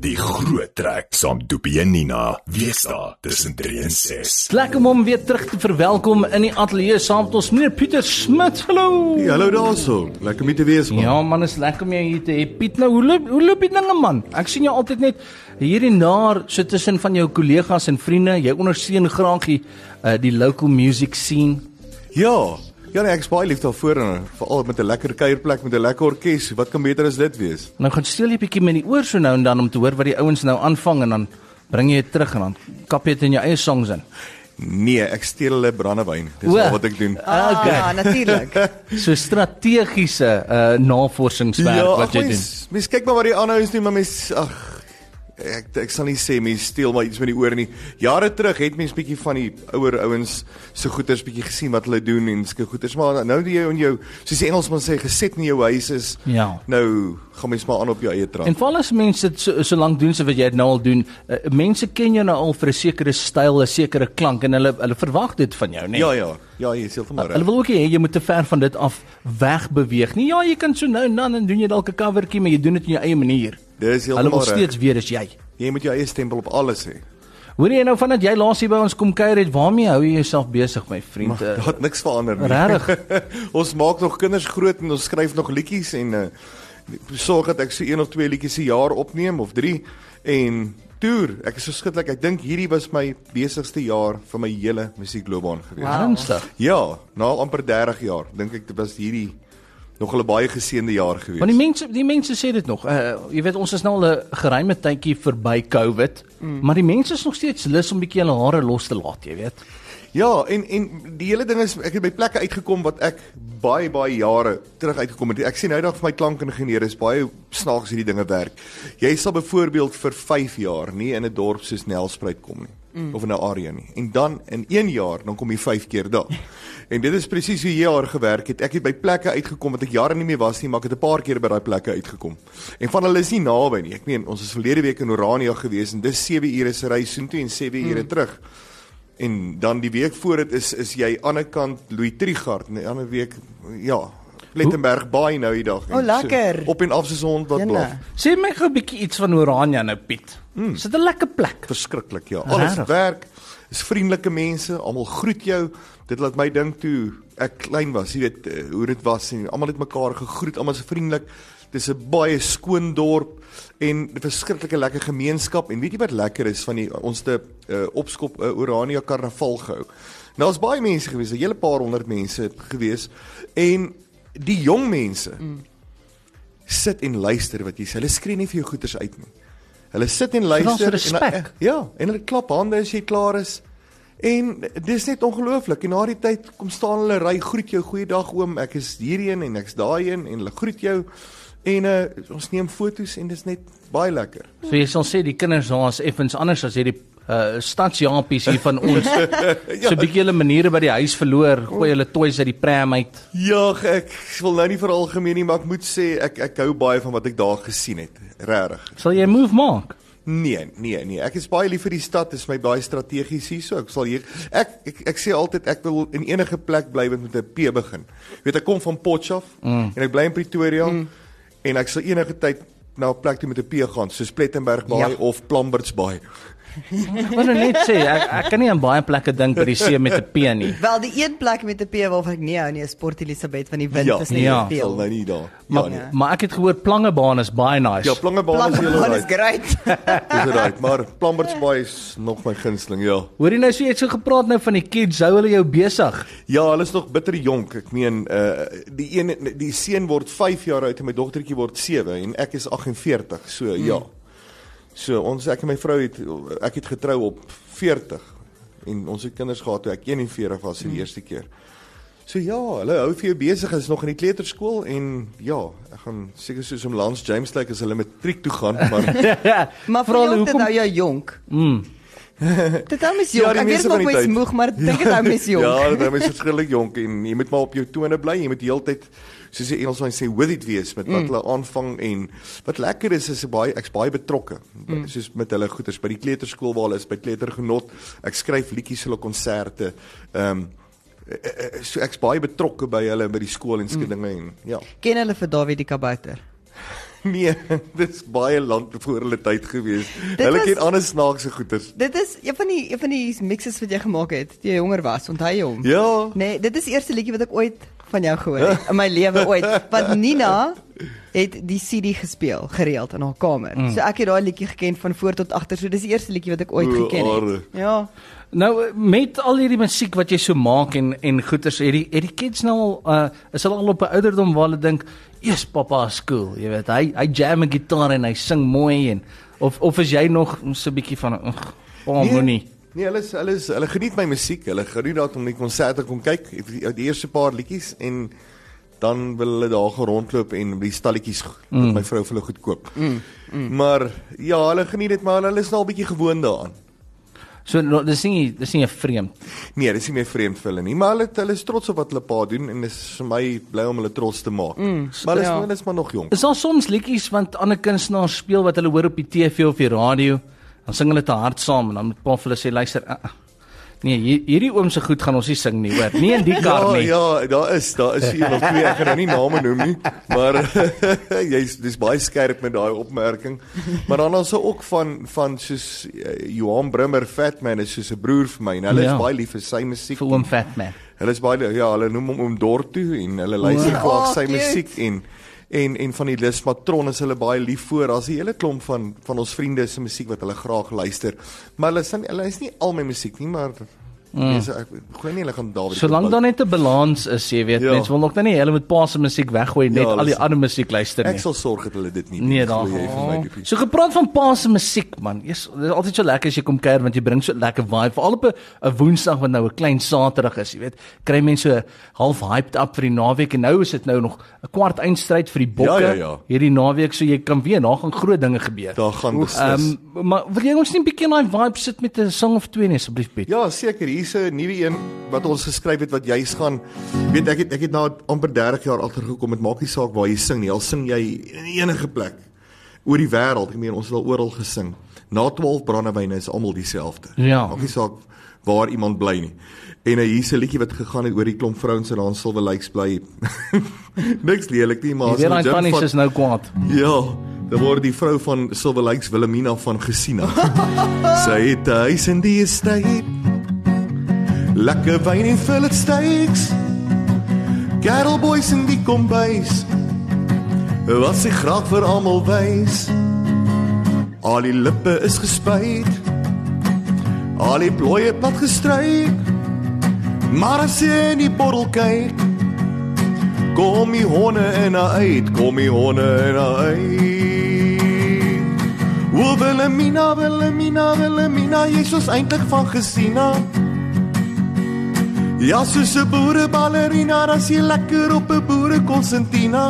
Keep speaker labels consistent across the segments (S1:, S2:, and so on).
S1: Die groot trek saam Doopie en Nina. Wees daar tussen 3 en 6.
S2: Lekker om hom weer terug te verwelkom in die ateljee saam met ons meneer Pieter Smit. Hallo.
S3: Ja, hallo daarso. Lekker om te wees, man.
S2: Ja man, is lekker om jou hier te hê. Piet, nou hoe loop die dinge man? Ek sien jou altyd net hier en daar so tussen van jou kollegas en vriende. Jy ondersteun graag die local music scene.
S3: Ja, nee, ek is baie lief daarvoor en veral met 'n lekker kuierplek met 'n lekker orkes. Wat kan beter as dit wees?
S2: Nou gaan steel jy 'n bietjie met die oor so nou en dan om te hoor wat die ouens nou aanvang en dan bring jy dit terug en dan kap jy dit in jou eie songs in.
S3: Nee, ek steel hulle brandewyn. Dis al wat ek doen.
S2: Okay.
S4: Ja, natuurlik.
S2: So strategiese navorsingswerk wat jy doen.
S3: Mens kyk maar wat die ander ouens doen, maar mens ek sal nie sê mens steel maar iets met die oor nie. Jare terug het mens bietjie van die ouer ouens se goeters bietjie gesien wat hulle doen en sulke goeters, maar nou die jy in jou, soos die Engelsman sê, geset in jou huis is.
S2: Ja.
S3: Nou gaan mens maar aan op jou eie trap.
S2: En val as mense dit so lank doen so wat jy dit nou al doen, mense ken jou nou al vir 'n sekere styl, 'n sekere klank en hulle verwag dit van jou, né?
S3: Ja, jy is heeltemal reg.
S2: Hulle wil ook hê jy moet te ver van dit af wegbeweeg. Nie ja, jy kan so nou en dan doen jy dalk 'n covertjie, maar jy doen dit op jou eie manier.
S3: Dis
S2: Hulle
S3: heeltemal
S2: wil
S3: reg.
S2: steeds weet as jy.
S3: Jy moet jou eie stempel op alles hê.
S2: Hoor jy nou vandat jy laas hier by ons kom kuier het, waarmee hou jy jouself besig, my vriend?
S3: Daar het niks verander nie.
S2: Regtig?
S3: Ons maak nog kinders groot en ons skryf nog liedjies en sorg dat ek so 1 of 2 liedjies 'n jaar opneem of 3 en toer. Ek is so skitlik. Ek dink hierdie was my besigste jaar van my hele musiekloopbaan gewees.
S2: Ernstig.
S3: Ja, na amper 30 jaar dink ek dit was hierdie nog 'n baie geseënde jaar gewees.
S2: Want die mense sê dit nog. Jy weet ons is nou al 'n geruime tydjie verby COVID, maar die mense is nog steeds lus om bietjie hulle hare los te laat, jy weet.
S3: Ja, en die hele ding is, ek het by plekke uitgekom wat ek baie jare terug uitgekom het. Ek sien nou dag vir my klankingenieur is baie snaaks hierdie dinge werk. Jy sal byvoorbeeld vir 5 jaar nie in 'n dorp soos Nelspruit kom nie, of in 'n area nie. En dan in 1 jaar, dan kom jy 5 keer daar. En dit is presies hoe jaar gewerk het. Ek het by plekke uitgekom wat ek jare nie meer was nie, maar ek het 'n paar keer by daai plekke uitgekom. En van hulle is nie naby nie. Ek meen, ons is verlede week in Orania gewees en dis 7 ure se ry soontoe en 7 ure terug. En dan die week voor dit is jy aan die kant Louis Trichardt en die ander week Plettenberg Baai nou die dag.
S4: O, lekker.
S3: So, op en af soos 'n hond wat blaf.
S2: Sê my gou 'n bietjie iets van Orania nou, Piet. Is dit 'n lekker plek?
S3: Verskriklik, ja. Alles
S2: Rarig.
S3: werk, is vriendelike mense, almal groet jou. Dit laat my dink toe ek klein was, jy weet hoe dit was en almal het mekaar gegroet, almal is vriendelik. Dis 'n baie skoon dorp en 'n verskriklike lekker gemeenskap en weet jy wat lekker is van ons te opskop Orania Karnaval gehou. Nou is baie mense gewees, 'n hele paar honderd mense gewees en die jong mense sit en luister wat jy sê. Hulle skree nie vir jou goeters uit nie. Hulle sit en luister
S2: respek.
S3: en hulle klap hande as jy klaar is. En dis net ongelooflik. En na die tyd kom staan hulle ry, groet jou, goeiedag oom, ek is hierheen en ek's daarheen en hulle groet jou. En ons neem foto's en dis net baie lekker.
S2: So jy sal sê die kinders daar is effens anders as hierdie stadsjampies hier van ons. So 'n bietjie hulle maniere by die huis verloor, gooi hulle toys uit die pram uit.
S3: Ja, ek wil nou nie veralgemeen nie, maar ek moet sê ek hou baie van wat ek daar gesien het. Regtig.
S2: Sal jy 'n move maak?
S3: Nee. Ek is baie lief vir die stad, dit is my baie strategies hier, so ek sal hier ek sê altyd ek wil in enige plek bly wat met 'n P begin. Jy weet ek kom van Potchefstroom en ek bly in Pretoria en ek sal enige tyd na 'n plek toe met 'n P gaan, soos Plettenberg Baai of Plamberts Baai.
S2: Ek wil nou net sê ek kan nie aan baie plekke dink by die see met 'n P nie.
S4: Wel, die een plek met 'n P waarvan ek nie hou nie, is Port Elizabeth van die wind is nie
S2: ja.
S4: te
S3: Sal
S4: veel.
S3: nou nie daar.
S2: Maar ek het gehoor Plangebaan is baie nice.
S3: Ja, Plangebaan is heel
S4: Plangebaan is
S3: right.
S4: great.
S3: Dis right, maar Plamberts Baai is nog my gunsteling, ja.
S2: Hoor jy nou so jy het so gepraat nou van die kids, hou hulle jou besig?
S3: Ja, hulle is nog bitter jonk. Ek meen die seun word 5 jaar oud en my dogtertjie word 7 en ek is 48. So ja. So ek en my vrou ek het getrou op 40 en ons het kinders gehad toe ek 41 was die eerste keer. So ja, hulle hou vir jou besig, is nog in die kleuterskool en ja, ek gaan seker soos om Lance James lyk as hulle matriek toe gaan, maar
S4: Maar vooral dit hou jou jonk. Dit hou mens jonk.
S3: Ja, die
S4: Ek weet
S3: meeste
S4: nog
S3: van die
S4: mens
S3: tyd.
S4: moeg, maar ek dink dit hou mens jonk.
S3: Ja, dit hou mens verskillik jonk en jy moet maar op jou tone bly, jy moet die hele tyd soos die Engelsman sê with it wees met wat hulle aanvang en wat lekker is ek's baie betrokke soos met hulle goeters by die kleuterskool waar hulle is by kleutergenot. Ek skryf liedjies vir hulle konserte. So ek's baie betrokke by hulle by die skool en sulke dinge en ja.
S4: Ken hulle vir Dawie die kabouter?
S3: Nee, dit is baie lank voor hulle tyd gewees.
S4: Dit
S3: Hulle
S4: was-
S3: ken ander snaakse goeters.
S4: Dit is een van die mixes wat jy gemaak het, toe jy jonger was, onthou jy hom?
S3: Ja.
S4: Nee, dit is die eerste liedjie wat ek ooit van jou gehoor het, in my lewe ooit. Want Nina het die CD gespeel, gereeld in haar kamer. So ek het daai liedjie geken van voor tot agter, so dis die eerste liedjie wat ek ooit
S3: O,
S4: geken
S3: aarde.
S4: het. Ja.
S2: Nou met al hierdie musiek wat jy so maak en goeters, het die kids nou al is hulle al op 'n ouderdom waar hulle dink, "Eers pappa is cool." Jy weet, hy jam 'n gitaar en hy sing mooi en of is jy nog so 'n bietjie van moenie.
S3: Nee, hulle geniet my musiek. Hulle geniet dat om die konserte kom kyk, die eerste paar liedjies en dan wil hulle daar gaan rondloop en die stalletjies wat my vrou vir hulle goed koop. Maar ja, hulle geniet dit, maar hulle is nou al bietjie gewoond daaraan.
S2: So dis nie 'n vreemd.
S3: Nee, dis nie meer vreemd vir hulle nie, maar hulle is trots op wat hulle pa doen en is vir my bly om hulle trots te maak. Maar hulle is maar nog jong.
S2: Is daar soms liedjies want ander kunstenaars speel wat hulle hoor op die TV of die radio, dan sing hulle te hard saam en dan moet pa vir hulle sê luister, nee, hierdie oom se goed gaan ons nie sing nie, hoor. Nie in die kar nie.
S3: Ja, daar is een of twee, ek gaan nou nie name noem nie, maar dis baie skerp met daai opmerking. Maar dan is ook van soos Johan Brimmer, Fatman is soos 'n broer vir my en hulle is baie lief vir sy musiek.
S2: Vir oom Fatman.
S3: Hulle is baie hulle noem hom oom Dortu en hulle luister graag sy
S4: cute.
S3: musiek en van die Lismatron is hulle baie lief voor. Daar's 'n hele klomp van ons vriende se musiek wat hulle graag luister. Maar hulle is nie al my musiek nie, maar ek glo nie hulle gaan daar weer.
S2: Solank daar net 'n balans is, jy weet, mense wil nog nie hulle met pa se musiek weggooi net al die ander musiek luister nie.
S3: Ek sal sorg dat hulle dit nie
S2: Nee,
S3: doen,
S2: daar.
S3: glo jy vir my, Diepie.
S2: So gepraat van pa se musiek, man. Dis altyd so lekker as jy kom kuier want jy bring so lekker vibe. Veral op 'n Woensdag wat nou 'n klein Saterdag is, jy weet. Kry mense so half hyped up vir die naweek en nou is dit nou nog 'n kwart eindstryd vir die bokke
S3: Ja.
S2: hierdie naweek, so jy kan weet daar gaan groot dinge gebeur.
S3: Daar gaan beslis.
S2: Maar wil jy ons nie 'n bietjie in daai vibe sit met 'n song of twee nie asseblief, Piet?
S3: Ja, seker. Hier's 'n nuwe een wat ons geskryf het wat juis gaan. Weet ek het nou amper 30 jaar agtergekom. Dit maak nie saak waar jy sing nie. Al sing jy in enige plek oor die wêreld. Ek meen ons het al oral gesing. Na 12 brandewyne is almal dieselfde.
S2: Ja.
S3: Maak nie saak waar iemand bly nie. En hier's 'n liedjie wat gegaan het oor die klomp vrouens wat daar in Silver Lakes bly. Niks lelik nie, maar
S2: Jy weet daai tannies is nou kwaad.
S3: Ja, daar word die vrou van Silver Lakes, Wilhelmina van Gesina. Sy het 'n huis in die estate. Lekker wyn en fillet steaks. Cattle boys in die kombuis. Wat sy graag vir almal wys. Al die lippe is gespuit. Al die plooie plat gestryk. Maar as jy in die bottel kyk, kom die honde in haar uit, kom die honde in haar uit. O Wilhelmina, Wilhelmina, Wilhelmina, jy soos eintlik van Gesina. Ja, soos 'n boereballerina, as jy lekker op 'n boerekonsentina.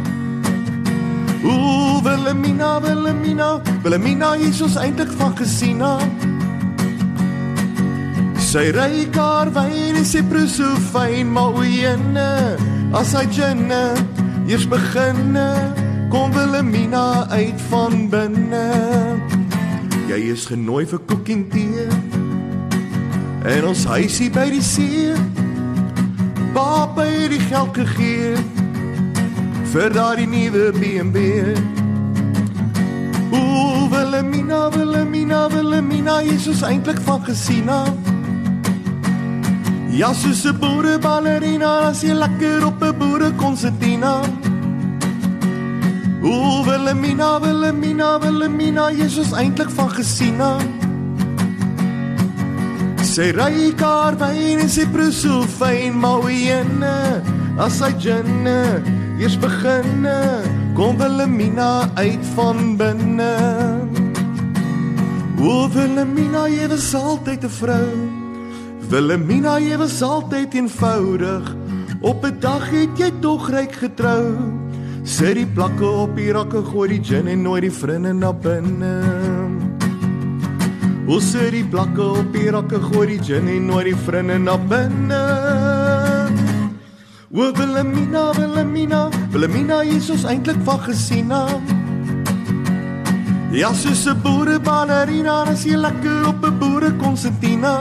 S3: O Wilhelmina, Wilhelmina, Wilhelmina, jy soos eintlik van Gesina. Sy ry haar wyn en sy proe so fyn, maar o jene, as hy jinne eers beginne, kom Wilhelmina uit van binne. Jy is genooi vir koek en tee, en ons huisie by die see, papa het die geld gegee, vir daardie nuwe BMW. O Wilhelmina, Wilhelmina, Wilhelmina, jy is eintlik van Gesina. Ja, soos 'n boereballerina, as jy lekker op 'n boerekonsentina. O Wilhelmina, Wilhelmina, Wilhelmina, jy is eintlik van Gesina. Sy ry haar wyn en sy proe so fyn, maar o jene, as hy jinne eers beginne, kom Wilhelmina uit van binne. O Wilhelmina, jy was altyd 'n vrou. Wilhelmina, jy was altyd eenvoudig. Op 'n dag het jy tog ryk getrou. Sit die plakke op die rakke, gooi die gin en nooi die vriende na binne. O sit die plakke op die rakke, gooi die gin en nooi die vriende na binne. O Wilhelmina, Wilhelmina, Wilhelmina, jy is ons eintlik van Gesina. Ja, soos 'n boereballerina, as jy lekker op 'n boerekonsentina.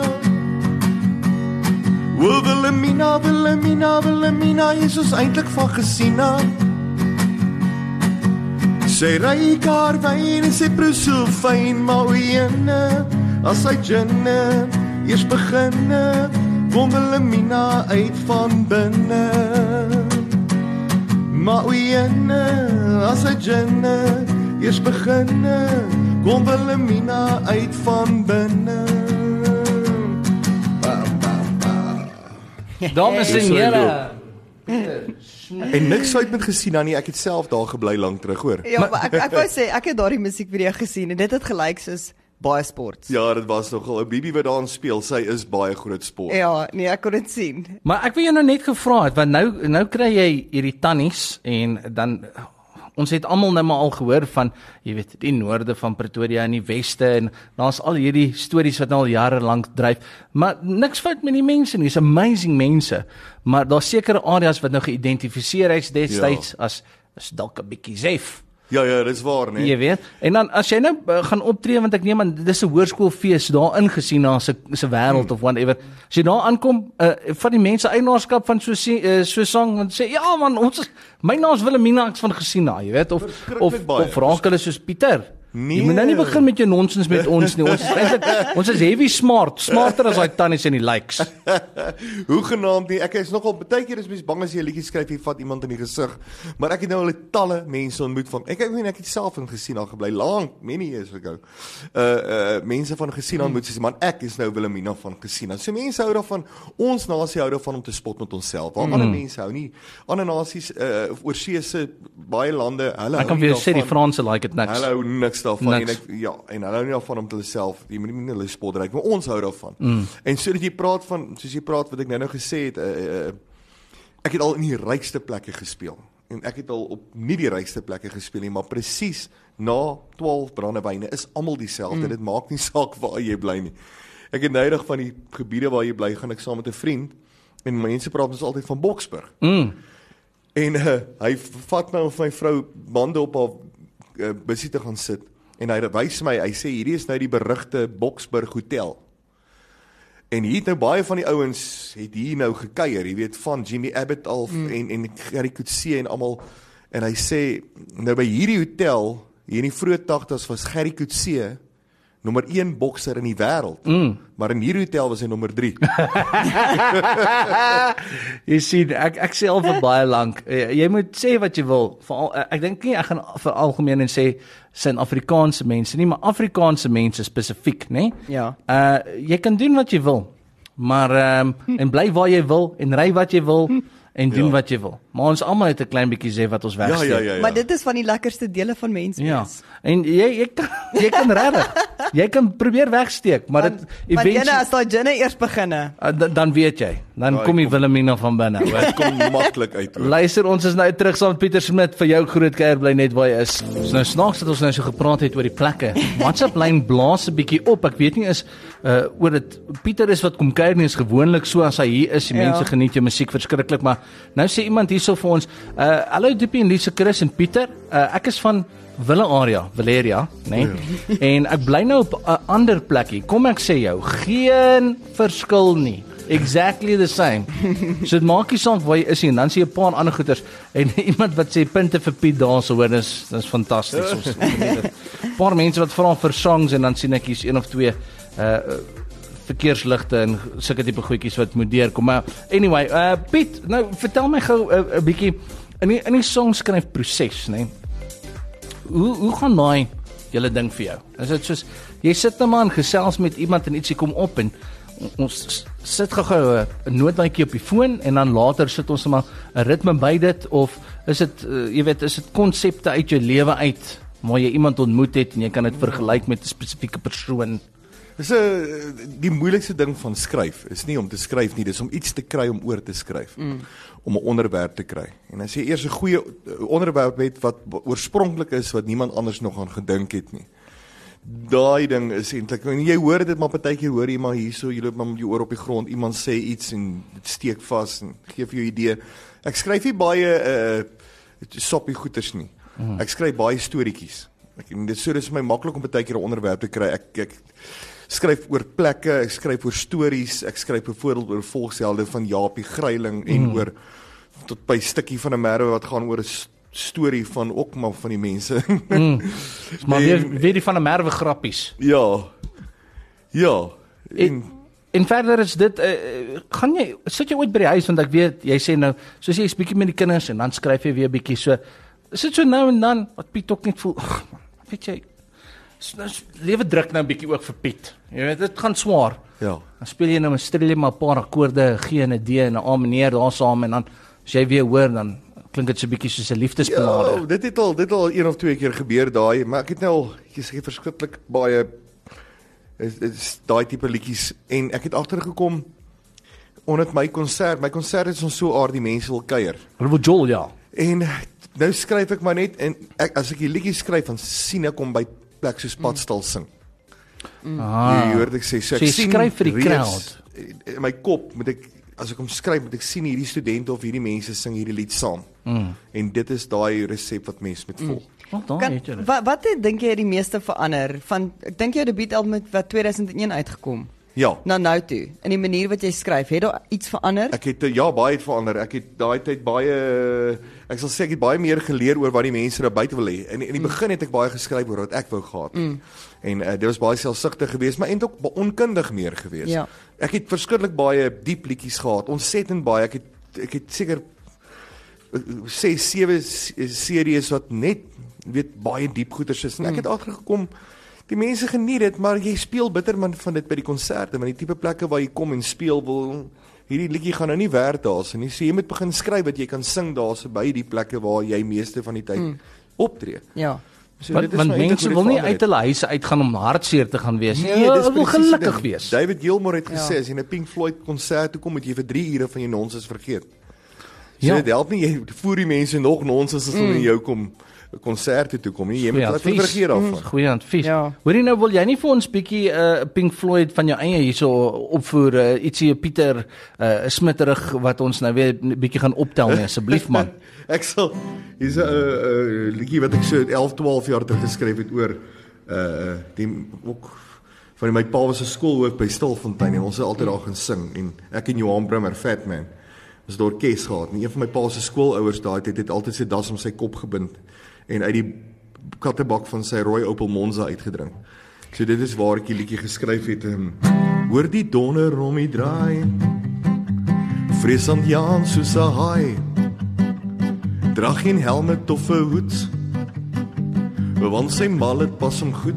S3: O Wilhelmina, Wilhelmina, Wilhelmina, jy is ons eintlik van Gesina. Sy Sy ry karwyn en sy proe so fyn, maar o jene, as sy ginne eers beginne, kom Wilhelmina uit van binne. Maar o jene, as hy ginne eers beginne, kom Wilhelmina uit van binne.
S2: Dames en here.
S3: En niks uit met gesien dan nie, ek het self daar gebly lank terug, hoor.
S4: Ja, maar ek wou sê, ek het daardie musiekvideo gesien en dit het gelyk soos baie sport.
S3: Ja, dit was nogal 'n bibi wat daar speel, sy is baie groot sport.
S4: Ja, nee, ek kon dit sien.
S2: Maar ek wil jou nou net gevra het, want nou kry jy hierdie tannies en dan ons het almal nou maar al gehoor van, jy weet, die noorde van Pretoria en die weste en daar's al hierdie stories wat nou al jare lank dryf, maar niks fout met die mense nie, is amazing mense, maar daar's sekere areas wat nou geïdentifiseer is destyds as dalk 'n bietjie safe.
S3: Ja, dis waar, nee.
S2: Jy weet. En dan as jy nou gaan optree, want ek neem aan dis 'n hoërskoolfees daar ingesien na se wêreld of whatever. As jy daar aankom, van die mense eienaarskap van so sang en sê ja man, my naam is Wilhelmina, ek's van gesien daar, jy weet, of raak hulle soos Pieter.
S3: Nee.
S2: Jy moet nou nie begin met jou nonsens met ons nie. Ons is heavy smarter as daai tannies en die likes.
S3: Hoegenaamd nie. Ek is nogal baie keer is mens bang as jy 'n liedjie skryf, jy vat iemand in die gesig. Maar ek het nou al talle mense ontmoet van. Ek het self in gesien al gebly lank, many years ago. Mense van gesien ontmoet sê man, ek is nou Wilhelmina van gesien. So mense hou daarvan, ons nasie hou daarvan om te spot met onsself. Waar ander mense hou nie. Ander nasies oorsee se baie lande, hulle
S2: ek kan vir jou sê die Franse like dit niks.
S3: Hulle hou niks daarvan en hulle hou nie daarvan om te hulle self, jy moet nie hulle spotryk, maar ons hou daarvan. En sodat jy praat van, soos jy praat wat ek nou gesê het, ek het al in die rykste plekke gespeel. En ek het al op nie die rykste plekke gespeel nie, maar presies na 12 brandewyne is almal dieselfde. Dit maak nie saak waar jy bly nie. Ek het nydig van die gebiede waar jy bly, gaan ek saam met 'n vriend en mense praat ons altyd van Boksburg. En hy vat my of my vrou bande op haar busie te gaan sit en hy wys my, hy sê hierdie is nou die berugte Boksburg Hotel. En hier het nou baie van die ouens het hier nou gekuier, jy weet, van Jimmy Abbott al en Gerry Coetzee en almal. En hy sê nou by hierdie hotel, hier in die vroeë 80's was Gerry Coetzee nommer 1 bokser in die wêreld. Maar in hierdie hotel was hy nommer 3.
S2: Jy sien, ek sê al vir baie lank, jy moet sê wat jy wil. Ek dink nie ek gaan vir algemeen en sê Suid-Afrikaanse mense nie, maar Afrikaanse mense spesifiek, né?
S4: Ja.
S2: Jy kan doen wat jy wil, maar en bly waar jy wil en ry wat jy wil en doen wat jy wil. Maar ons almal het 'n klein bietjie sê wat ons wegsteek.
S3: Ja.
S4: Maar dit is van die lekkerste dele van mens wees.
S2: Ja. En jy kan regtig. Jy kan probeer wegsteek, maar dit
S4: eventueel as daai ginne eers beginne.
S2: Dan weet jy, dan kom die Wilhelmina van binne.
S3: Dit kom maklik uit.
S2: Luister, ons is nou terug saam met Pieter Smit vir jou groot kuier bly net waar jy is. Ons nou snaaks dat ons nou so gepraat het oor die plekke. WhatsApp lyn blaas 'n bietjie op. Ek weet nie is oor dit Pieter is wat kom kuier nie, is gewoonlik so as hy hier is, die mense geniet jou musiek verskriklik, maar nou sê iemand hierso vir ons, hallo Diepie en Lise, Chris en Pieter, ek is van Valeria, né? En ek bly nou op 'n ander plekkie. Kom ek sê jou, geen verskil nie. Exactly the same. So dit maak nie saak waar jy is nie, en dan sien jy 'n paar ander goeters en iemand wat sê punte vir Piet daarso, hoor, dis fantasties. Ons 'n paar mense wat vra vir songs en dan sien ek hier's een of twee verkeersligte en sulke tipe goedjies wat moet deurkom. Maar anyway, Piet, nou vertel my gou 'n bietjie in die songskryf proses, né? Hoe gaan daai julle ding vir jou? Is dit soos jy sit nou maar en gesels met iemand en ietsie kom op en ons sit gou 'n noodlyntjie op die foon en dan later sit ons maar 'n ritme by dit, of is dit jy weet, is dit konsepte uit jou lewe uit waar jy iemand ontmoet het en jy kan dit vergelyk met 'n spesifieke persoon?
S3: Dis die moeilikste ding van skryf is nie om te skryf nie, dis om iets te kry om oor te skryf. Om 'n onderwerp te kry. En as jy eers 'n goeie onderwerp het wat oorspronklik is, wat niemand anders nog aan gedink het nie. Daai ding is eintlik, jy hoor dit maar partykeer, hoor jy maar hierso, jy loop maar met jou oor op die grond, iemand sê iets en dit steek vas en gee vir jou idee. Ek skryf nie baie soppie goeters nie. Ek skryf baie storieetjies. Dit is vir my maklik om partykeer 'n onderwerp te kry. Ek skryf oor plekke, ek skryf oor stories, ek skryf byvoorbeeld oor volkshelde van Japie Greiling en oor tot by stukkie van 'n merwe wat gaan oor 'n storie van ook maar van die mense.
S2: Maar weer die van 'n merwe grappies.
S3: Ja.
S2: En verder is dit sit jy ooit by die huis, want ek weet jy sê nou soos jy's bietjie met die kinders en dan skryf jy weer bietjie so. Sit so nou en dan wat Piet ook net voel. Weet jy, lewe druk nou 'n bietjie ook vir Piet. Jy weet dit gaan swaar.
S3: Ja.
S2: Dan speel jy nou 'n streel maar 'n paar akkoorde, G en 'n D en 'n A meneer daar saam en dan as jy weer hoor dan klink dit so 'n bietjie soos 'n liefdesballade.
S3: Ja, dit het al 1 of 2 keer gebeur daai, maar ek het nou al gesê verskriklik baie is daai tipe liedjies en ek het agtergekom onder my konsert is ons so aard die mense wil kuier.
S2: Hulle wil jol, ja.
S3: En nou skryf ek maar net en as ek die liedjies skryf dan sien ek hom by plek so Padstal sing. Jy hoor ek sê so ek sien
S2: skryf vir die
S3: reeds,
S2: crowd.
S3: In my kop moet ek as ek hom skryf moet ek sien hierdie studente of hierdie mense sing hierdie lied saam. En dit is daai resep wat mense moet volg.
S4: Wat dink jy het die meeste verander van ek dink jou debuutalbum het wat 2001 uitgekom?
S3: Ja.
S4: Nou toe. In die manier wat jy skryf, het daar iets verander?
S3: Ek het baie het verander. Ek het daai tyd baie ek sal sê ek het baie meer geleer oor wat die mense daar buite wil hê. In die begin het ek baie geskryf oor wat ek wou gehad het. En dit was baie selfsugtig geweest, maar eintlik ook onkundig meer geweest.
S4: Ja.
S3: Ek het verskriklik baie diep liedjies gehad. Ontsettend baie. Ek het seker 6-7 series wat net baie diep goeters is. En ek het agtergekom die mense geniet dit, maar jy speel bitter man van dit by die konserte, maar die tipe plekke waar jy kom en speel wil hierdie liedjie gaan nou nie werk daarso nie. So jy moet begin skryf dat jy kan sing daarso by die plekke waar jy meeste van die tyd optree.
S4: Ja.
S2: So want mense wil nie uit hulle huise uitgaan om hartseer te gaan wees nie.
S3: Hulle
S2: wil gelukkig wees.
S3: David Gilmour het gesê as jy 'n Pink Floyd konsert toe kom, moet jy vir 3 ure van jou nonsens vergeet. So dit help nie jy voer die mense nog nonsens as hulle in jou kom konserte toe kom nie. Jy moet laat vergeet daarvan.
S2: Goeie advies. Hoorie nou wil jy nie vir ons bietjie Pink Floyd van jou eie hierso opvoer ietsie Pieter Smitterig wat ons nou weer bietjie gaan optel nie asseblief man.
S3: Ek sal hier's 'n liedjie wat ek so 11-12 jaar terug geskryf het oor die ook van my pa was 'n skoolhoof by Stilfontein en ons het altyd daar gaan sing en ek en Johan Brimmer Fat Man was daar orkes gehad en een van my pa se skoolouers daai het altyd sy das om sy kop gebind en uit die kattebak van sy rooi Opel Monza uitgedrink. So dit is waar ek die liedjie geskryf het. Hoor die donder rommie draai, Vreesant Jaan soos 'n haai, dra geen helmet of 'n hoed, want sy mallet pas hom goed,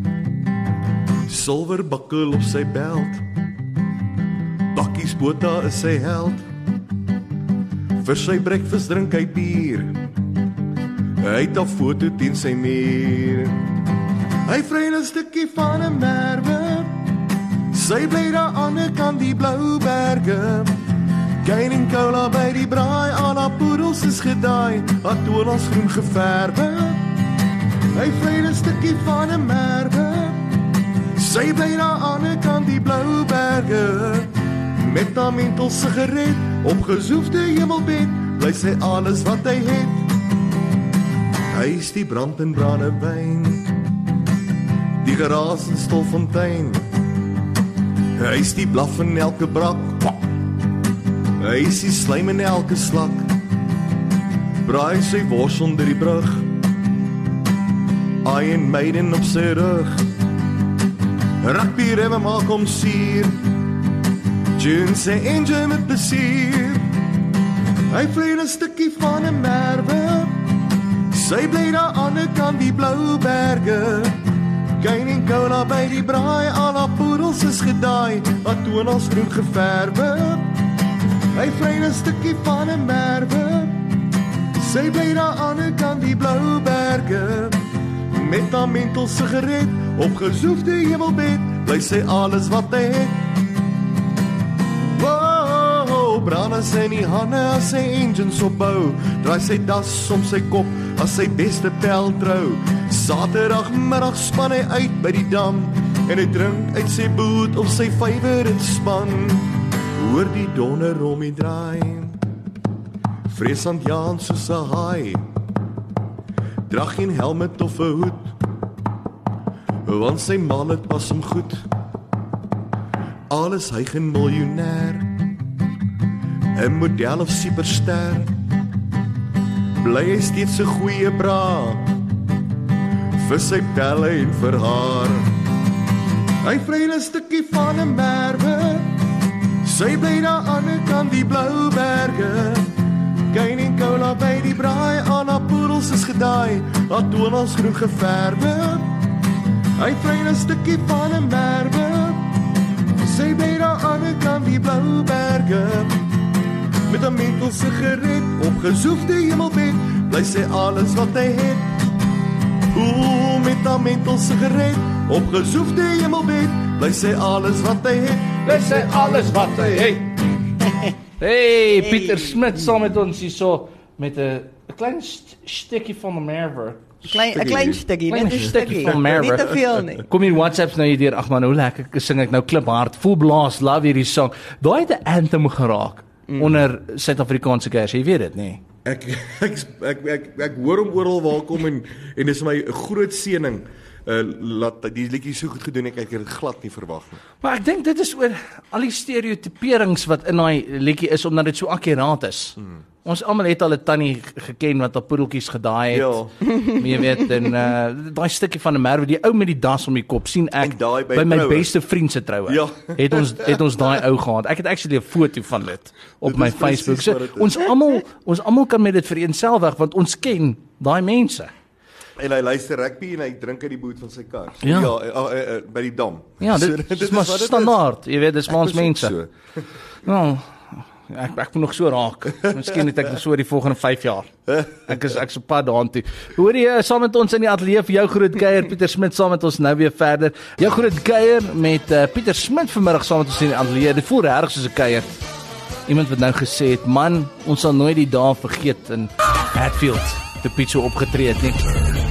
S3: silwer bakkel op sy belt, bakkies Botha is sy held, vir sy breakfast drink hy bier, hy het 'n foto teen sy muur. Hy vry 'n stukkie van 'n merwe, sy bly daar aan die kant die blou berge. Gein en cola by die braai, aan haar poedels is gedaai, haar tonels groen geverwe. Hy vry 'n stukkie van 'n merwe, sy bly daar aan die kant die blou berge. Met haar menthol sigaret, op gesoefde hemelbed, bly sy alles wat hy het. Hy is die brand en brandewyn, die geraas in Stilfontein. Hy is die blaf in elke brak, hy is die slijm in elke slak. Braai sy wors onder die brug, Iron Maiden op sy rug. Rugby remme maak om sier, June sy engine met plesier. Hy vlieg 'n stukkie van 'n merwe, sy bly daar aan die kant die blou berge. Gein en cola by die braai, al haar poedels is gedaai, haar tonels groen geverwe. Hy vry 'n stukkie van 'n merwe, sy bly daar aan die kant die blou berge. Met haar menthol sigaret, op gesoefde hemelbed, bly sy alles wat hy het. Wow, brand as in die hande as sy engines opbou, draai sy das om sy kop as sy beste pel trou. Saterdagmiddag span hy uit by die dam, en hy drink uit sy boot of sy favorite span. Hoor die donder rommie draai, Vreesant Jaan soos 'n haai, dra geen helmet of 'n hoed, want sy mallet pas hom goed. Alles hy geen miljonair, 'n model of superster, bly hy steeds 'n goeie bra vir sy pelle en vir haar. Hy vry 'n stukkie van 'n merwe, sy bly daar aan die kant die blou berge. Kyn en cola by die braai, aan haar poedels is gedaai, haar tonals groen geverwe. Hy vry 'n stukkie van 'n merwe, sy bly daar aan die kant die blou berge. Met 'n menthol sigaret op gesoefde hemelbed, bly sy alles wat hy het. Ooh, met 'n menthol sigaret op gesoefde hemelbed, bly sy alles wat hy het.
S2: Bly sy alles wat hy het. Hey, Pieter Smit saam met ons hierso met 'n klein stukkie van 'n Merwe.
S4: 'n klein stukkie,
S2: Klein
S4: net 'n
S2: stukkie
S4: stukkie.
S2: van Merwe.
S4: Nie te veel nie.
S2: Kom hier WhatsApps nou hier deur. Ag man, hoe lekker sing ek nou klip hard. Full blast, love hierdie song. Daai het 'n anthem geraak onder Suid-Afrikaanse kers, jy weet dit, nê? Nee?
S3: Ek hoor hom oral waar ek kom en dis my 'n groot seëning. Laat die liedjie so goed gedoen, ek het dit glad nie verwag nie.
S2: Maar ek dink dit is oor al die stereotyperings wat in daai liedjie is, omdat dit so akkuraat is. Ons almal het al 'n tannie geken wat op poedeltjies gedaai het.
S3: Ja.
S2: Jy weet, en daai stukkie van 'n Merwe, die ou met die das om die kop, sien ek
S3: En daai by
S2: by my
S3: troue.
S2: beste vriend se troue.
S3: Ja.
S2: Het ons daai ou gehad. Ek het actually 'n foto van dit op
S3: Dit
S2: my
S3: is presies
S2: Facebook. So,
S3: wat dit is.
S2: ons almal kan met dit vereenselwig, want ons ken daai mense.
S3: En hy luister rugby en hy drink uit die boot van sy kar.
S2: Ja.
S3: By die dam.
S2: Ja,
S3: So,
S2: dit is maar
S3: wat dit
S2: standaard. Jy weet, dis maar ons
S3: Is ook
S2: mense.
S3: so.
S2: Nou, ek moet nog so raak. Miskien het ek nog so die volgende 5 jaar. Ek is op pad daartoe. Hoor jy saam met ons in die ateljee vir jou groot kuier Pieter Smit saam met ons nou weer verder. Jou groot kuier met Pieter Smit vanmiddag saam met ons in die ateljee. Dit voel regtig soos 'n kuier. Iemand wat nou gesê het, man, ons sal nooit die dae vergeet in Hatfield toe Piet so opgetree het nie.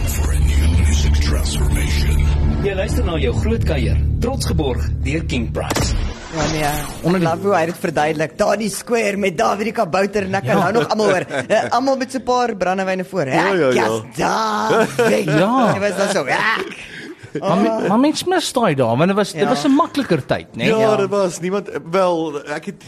S5: Jy luister na jou groot kuier, trots geborg deur King Price.
S4: Ja nee, ek love hoe hy dit verduidelik. Daardie square met Dawie die kabouter en ek kan nou nog almal hoor. Almal met so 'n paar brandewyne voor.
S3: Ja.
S4: Dawie.
S2: Ja.
S4: Dit was dan so.
S2: Maar mens mis daai dae, want dit was 'n makliker tyd, né?
S3: Ja, dit was niemand wel ek het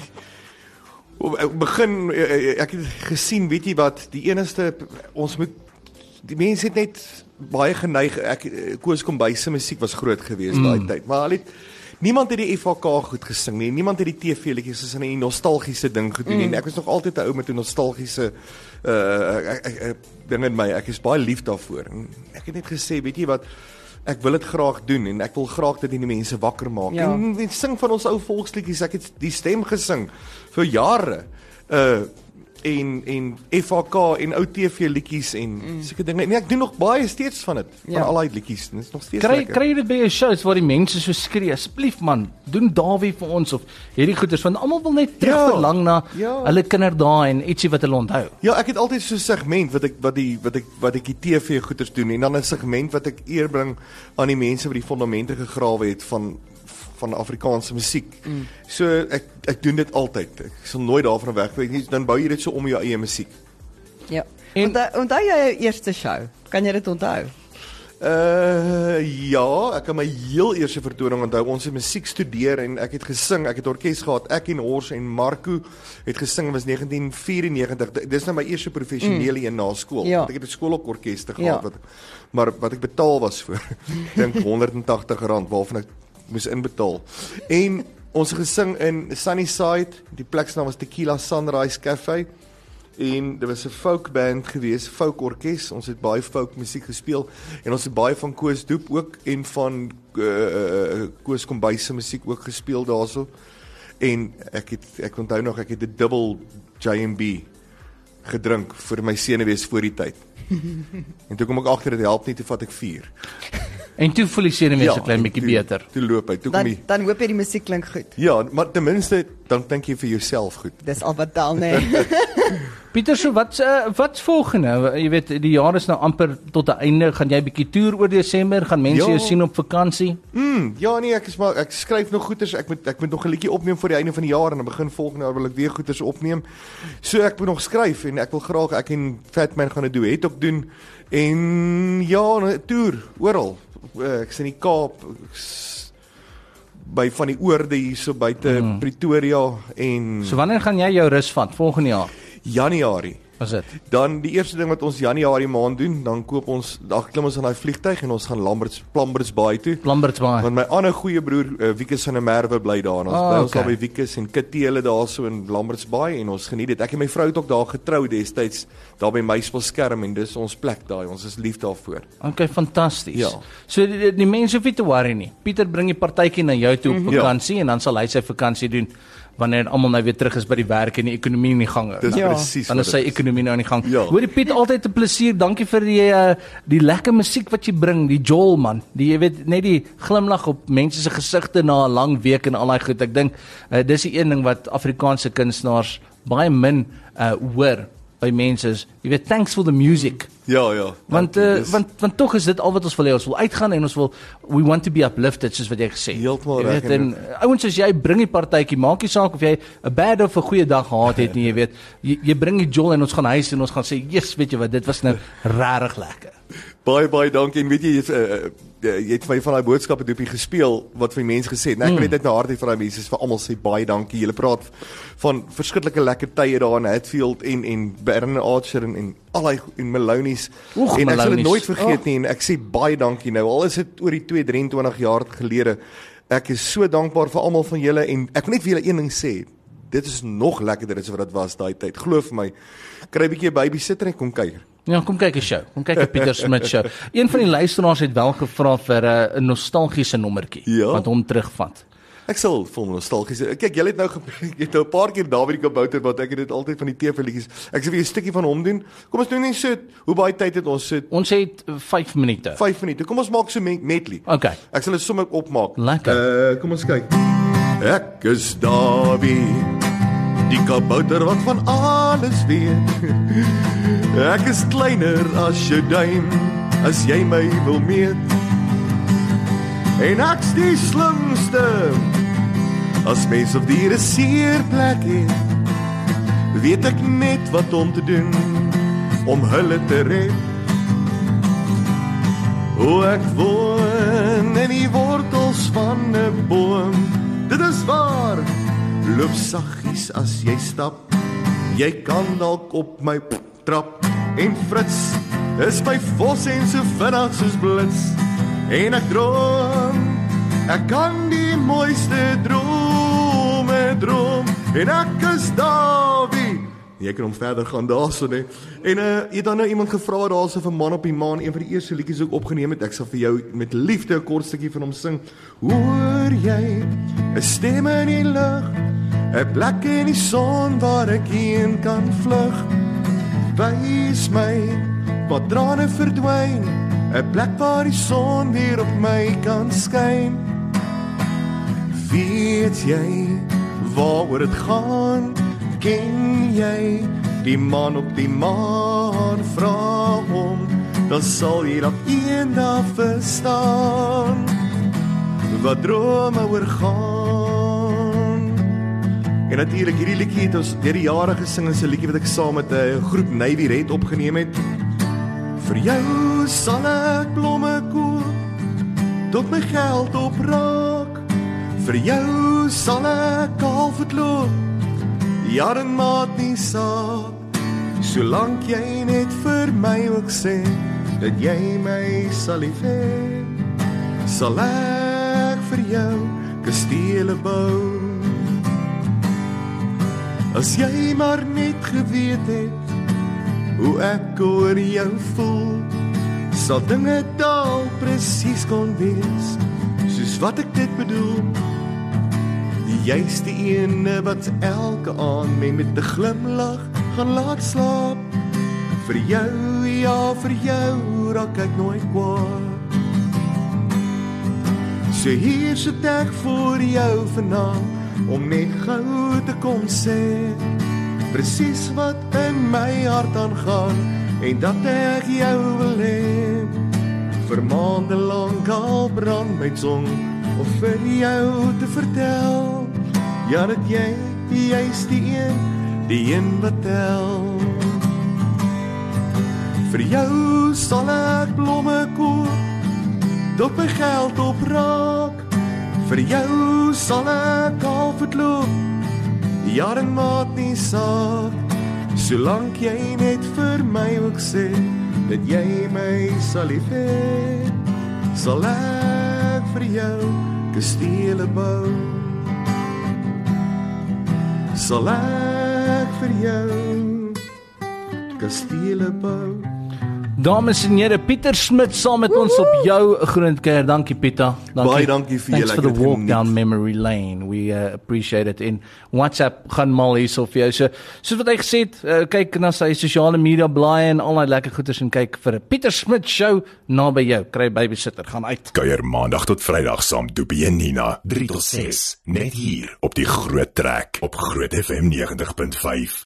S3: begin ek het gesien, weet jy wat, die enigste ons moet die mense het net baie geneig Koos Kombuis se musiek was groot geweest daai tyd, maar niemand het die FHK goed gesing nie, niemand het die TV liedjies soos in 'n nostalgiese ding gedoen nie. Ek was nog altyd 'n ou met 'n nostalgiese ding in my. Ek is baie lief daarvoor. En ek het net gesê, weet jy wat, ek wil dit graag doen en ek wil graag dit in die mense wakker maak.
S4: Ja.
S3: En sing van ons ou volksliedjies. Ek het die stem gesing vir jare. En FHK en ou TV liedjies en sulke dinge. Nee, ek doen nog baie steeds van dit. Van al daai liedjies. Dit is nog steeds lekker.
S2: Kry jy dit by jou shows waar die mense so skree, asseblief man, doen Dawie vir ons of hierdie goeters, want almal wil net terug verlang na hulle kinderdae en ietsie wat hulle onthou.
S3: Ja, ek het altyd so 'n segment wat ek die TV goeters doen en dan 'n segment wat ek eer bring aan die mense wat die fondamente gegrawe het van Afrikaanse musiek. So ek doen dit altyd. Ek sal nooit daarvan wegweek nie. Dan bou jy dit so om jou eie musiek.
S4: Ja.
S2: En-
S4: Onthou jy jou eerste show? Kan jy dit onthou?
S3: Ja, ek kan my heel eerste vertoning onthou. Ons het musiek studeer en ek het gesing. Ek het orkes gehad. Ek en Hors en Marco het gesing. Was 1994. Dis nou my eerste professionele een na skool.
S4: Ja.
S3: Want ek het 'n skoolorkester
S4: Ja.
S3: gehad maar wat ek betaal was vir. Ek dink R180 waarvan ek moes inbetaal. En ons het gesing in Sunnyside. Die plek se naam was Tequila Sunrise Cafe. En dit was 'n folk band geweest, folk orkes. Ons het baie folk musiek gespeel en ons het baie van Koos Doep ook en van Koos Kombuis se musiek ook gespeel daarso. En ek onthou nog ek het 'n dubbel J&B gedrink vir my senuwees voor die tyd. En toe kom ek agter dit help nie, toe vat ek 4.
S2: En toe voel die senuwees 'n klein
S3: en
S2: bietjie
S3: toe-
S2: beter.
S3: Toe loop hy, toe kom hy.
S4: Dan hoop jy die musiek klink goed.
S3: Ja, maar ten minste dan dink jy vir jouself goed.
S4: Dis al wat tel, nee.
S2: Pieter, so wat's volgende? Jy weet, die jaar is nou amper tot 'n einde. Gaan jy 'n bietjie toer oor Desember? Gaan mense
S3: Ja.
S2: jou sien op vakansie?
S3: Ja nee, ek skryf nog goeters. Ek moet nog 'n liedjie opneem vir die einde van die jaar en dan begin volgende jaar wil ek weer goeters opneem. So ek moet nog skryf en ek wil graag ek en Fatman gaan 'n duet ook doen en ja, 'n toer oral. Ek's in die Kaap by van die oorde hier so buite Pretoria en
S2: So wanneer gaan jy jou rus vat volgende jaar?
S3: Januarie.
S2: Was dit?
S3: Dan die eerste ding wat ons Januarie maand doen, dan klim ons aan daai vliegtuig en ons gaan Lamberts Baai toe.
S2: Lamberts Baai.
S3: Want my ander goeie broer, Wikus van der Merwe bly daar. En ons bly ons daar by Wikus en Kitty hulle daar so in Lamberts Baai en ons geniet dit. Ek en my vrou het ook daar getrou destyds, daar by Meiselskerm en dis ons plek daai. Ons is lief daarvoor.
S2: Okay, fantasties.
S3: Ja.
S2: So die mense hoef nie te worry nie. Pieter bring die partytjie na jou toe op vakansie en dan sal hy sy vakansie doen wanneer almal nou weer terug is by die werk en die ekonomie in die gang is.
S3: Dis presies.
S2: Dan is sy ekonomie nou in die gang.
S3: Ja.
S2: Hoorie Piet, altyd 'n plesier. Dankie vir die lekker musiek wat jy bring, die jol man. Jy weet net die glimlag op mense se gesigte na 'n lang week en al daai goed. Ek dink dis die een ding wat Afrikaanse kunstenaars baie min hoor by mense is, jy weet, thanks for the music.
S3: Ja.
S2: Want tog is dit al wat ons wil hê. Ons wil uitgaan en we want to be uplifted, soos wat jy gesê het.
S3: Heeltemal
S2: Jy
S3: reg,
S2: weet, en ouens soos jy bring die partytjie, maak nie saak of jy 'n bad of 'n goeie dag gehad het nie, jy weet. Jy bring die jol en ons gaan huis en ons gaan sê, "Yes, weet jy wat, dit was nou regtig lekker."
S3: Baie dankie. En weet jy het vir my van daai boodskappe doopie gespeel wat vir mense gesê het. Ek wil net my hart hê vir daai mense, vir almal sê baie dankie. Julle praat van verskillike lekker tye daar in Hatfield en Bernard Archer en al daai en Maloney's. En ek sal dit nooit vergeet nie en ek sê baie dankie nou. Al is dit oor die 23 jaar gelede. Ek is so dankbaar vir almal van julle en ek wil net vir julle een ding sê. Dit is nog lekkerder as wat dit was daai tyd. Glo vir my. Kry 'n bietjie 'n babysitter en kom kuier.
S2: Ja, kom kyk 'n show. Kom kyk 'n Pieter Smit show. Een van die luisteraars het wel gevra vir 'n nostalgiese nommertjie wat hom terugvat.
S3: Ek sal vir hom nostalgies. Kyk, jy het nou 'n paar keer David Kabouter wat ek het dit altyd van die TV-liedjies. Ek sê vir 'n stukkie van hom doen. Kom ons doen net so. Hoe baie tyd het ons sit?
S2: Ons het 5 minute.
S3: 5 minute. Kom ons maak so medley.
S2: Okay.
S3: Ek sal dit sommer opmaak.
S2: Lekker.
S3: Kom ons kyk. Ek is David, die kabouter wat van alles weet. Ek is kleiner as jou duim, as jy my wil meet. En ek's die slimste, as mens of dier 'n seerplek het, weet ek net wat om te doen, om hulle te red. O, ek woon in die wortels van 'n boom, dit is waar, loop saggies as jy stap, jy kan dalk op my trap, en Frits is my vos en so vinnig soos blits, en ek droom, ek kan die mooiste drome droom, en ek is Dawie. Jy kan hom verder gaan daarso net. En jy het dan nou iemand gevra daarso vir Man op die Maan, een van die eerste liedjies ook opgeneem het. Ek sal vir jou met liefde 'n kort stukkie van hom sing. Hoor jy 'n stem in die lug, 'n plek in die son waar ek heen kan vlug. Wys my waar trane verdwyn, 'n plek waar die son weer op my kan skyn. Weet jy waaroor dit gaan? Ken jy die man op die maan? Vra hom, dan sal jy dat eendag verstaan wat drome oor gaan. En natuurlik hierdie liedjie het ons deur die jare gesing, is 'n liedjie wat ek saam met 'n groep Navy Red opgeneem het. Vir jou sal ek blomme koop, tot my geld opraak. Vir jou sal ek halfvoet loop, jaar en maat nie saak, solank jy net vir my ook sê, dat jy my sal lief hê, sal ek vir jou kastele bou. As jy maar net geweet het, hoe ek oor jou voel, sal dinge dalk presies kon wees, soos wat ek dit bedoel. Jy's die ene wat elke aand my met 'n glimlag gaan laat slaap. Vir jou, ja vir jou, raak ek nooit kwaad. So hier sit ek voor jou vanaand, om net gou te kom sê, presies wat in my hart aangaan, en dat ek jou wil hê. Vir maande lank al brand my tong, of vir jou te vertel, ja dat jy's die een wat tel. Vir jou sal ek blomme koop, tot my geld opraak. Vir jou sal ek halfvoet loop, jaar en maat nie saak, Solank jy net vir my ook sê dat jy my sal lief hê, sal ek vir jou kastele bou. Sal ek vir jou kastele bou.
S2: Dames en here, Pieter Smit saam met ons op jou Groentkuier. Dankie Pieter.
S3: Baie dankie vir julle.
S2: Thanks for the walk down memory lane. We appreciate it. In WhatsApp gaan mal hierso vir jou. So, soos wat hy gesê het, kyk na sy sosiale media blaai en al die lekker goeders en kyk vir 'n Pieter Smit show naby jou. Kry babysitter, gaan uit.
S1: Kuier maandag tot Vrydag saam Doopie en Nina, 3 tot 6, net hier op die Groot Trek op Groot FM 90.5.